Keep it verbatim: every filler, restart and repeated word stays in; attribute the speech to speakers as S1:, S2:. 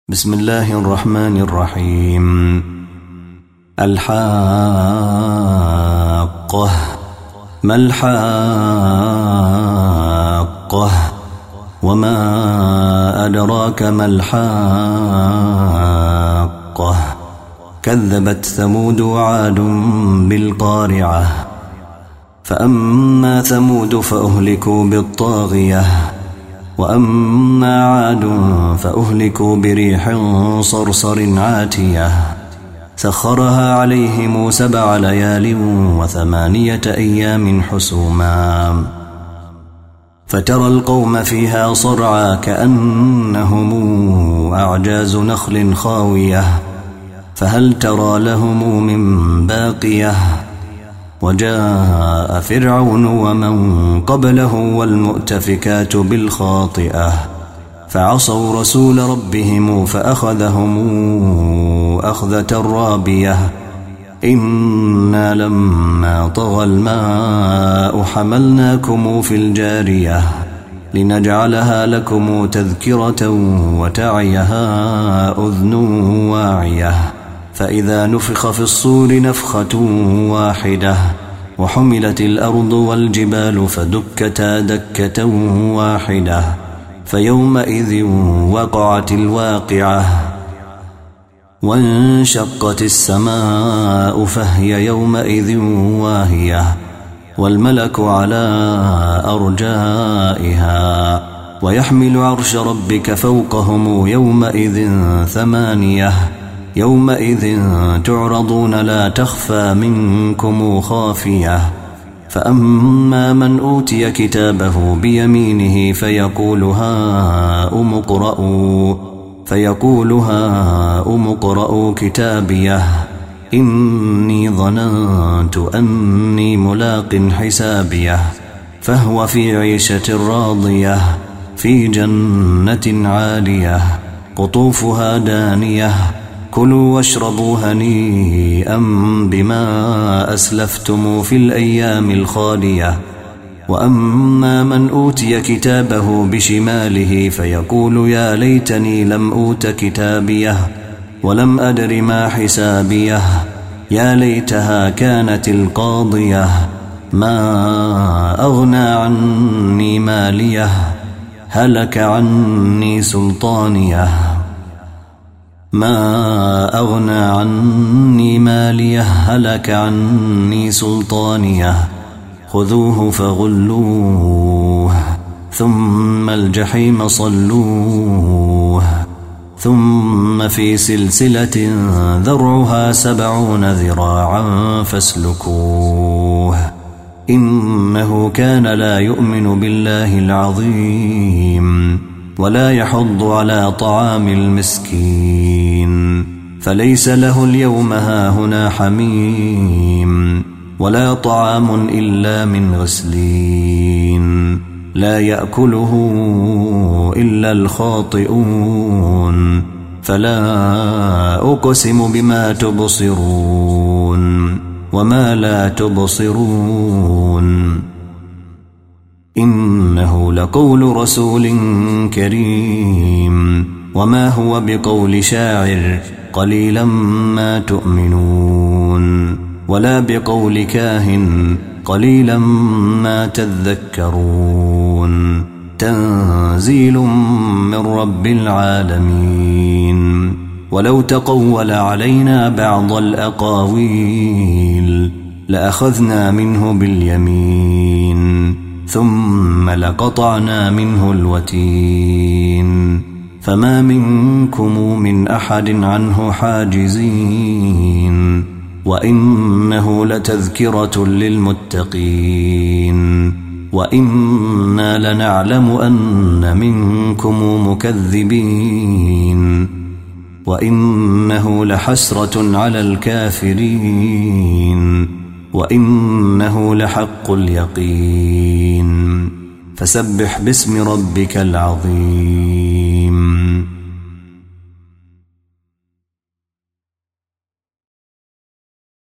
S1: بسم الله الرحمن الرحيم. الحاقة. ما الحاقة وما أدراك ما الحاقة. كذبت ثمود وعاد بالقارعة. فأما ثمود فأهلكوا بالطاغية وأما عاد فأهلكوا بريح صرصر عاتية سخرها عليهم سبع ليال وثمانية أيام حسوما فترى القوم فيها صرعى كأنهم أعجاز نخل خاوية فهل ترى لهم من باقية. وجاء فرعون ومن قبله والمؤتفكات بالخاطئة فعصوا رسول ربهم فأخذهم أخذة رابية. إنا لما طغى الماء حملناكم في الجارية لنجعلها لكم تذكرة وتعيها أذن واعية. فإذا نفخ في الصور نفخة واحدة وحملت الأرض والجبال فدكتا دكة واحدة فيومئذ وقعت الواقعة وانشقت السماء فهي يومئذ واهية والملك على أرجائها ويحمل عرش ربك فوقهم يومئذ ثمانية. يومئذ تعرضون لا تخفى منكم خافية. فأما من أوتي كتابه بيمينه فيقول هاؤم اقرءوا فيقول هاؤم اقرءوا كتابيه إني ظننت أني ملاق حسابيه فهو في عيشة راضية في جنة عالية قطوفها دانية كلوا واشربوا هنيئا بما أسلفتم في الأيام الخالية. وأما من أوتي كتابه بشماله فيقول يا ليتني لم أوت كتابيه ولم أدر ما حسابيه يا ليتها كانت القاضية ما أغنى عني ماليه هلك عني سلطانيه ما أغنى عني ماليه هلك عني سلطانيه خذوه فغلوه ثم الجحيم صلوه ثم في سلسلة ذرعها سبعون ذراعا فاسلكوه إنه كان لا يؤمن بالله العظيم ولا يحض على طعام المسكين فليس له اليوم هاهنا حميم ولا طعام إلا من غسلين لا يأكله إلا الخاطئون. فلا أقسم بما تبصرون وما لا تبصرون إنه لقول رسول كريم وما هو بقول شاعر قليلا ما تؤمنون ولا بقول كاهن قليلا ما تذكرون. تنزيل من رب العالمين. ولو تقول علينا بعض الأقاويل لأخذنا منه باليمين ثم لقطعنا منه الوتين فما منكم من أحد عنه حاجزين. وإنه لتذكرة للمتقين وإنا لنعلم أن منكم مكذبين وإنه لحسرة على الكافرين وإنه لحق اليقين. فسبح باسم ربك العظيم.